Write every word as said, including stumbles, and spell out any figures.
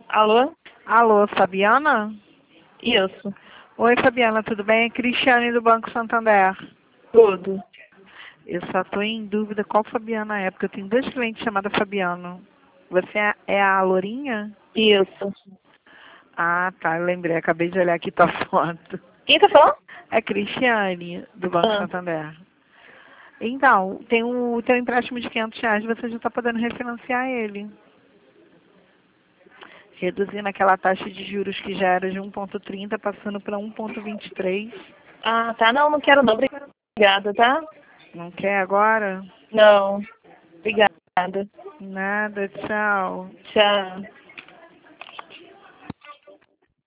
Alô? Alô, Fabiana? Isso. Oi, Fabiana, tudo bem? É Cristiane do Banco Santander. Tudo. Eu só estou em dúvida qual Fabiana é, porque eu tenho dois clientes chamados Fabiano. Você é é a Lourinha? Isso. Ah, tá, eu lembrei, acabei de olhar aqui tua foto. Quem tá falando? É Cristiane, do Banco Ah, Santander. Então, tem o teu empréstimo de quinhentos reais, você já está podendo refinanciar ele. Reduzindo aquela taxa de juros que já era de um ponto trinta, passando para um ponto vinte e três. ah, tá. Não, não quero não. Obrigada, tá? Não quer agora? Não. Obrigada. Nada, tchau. Tchau.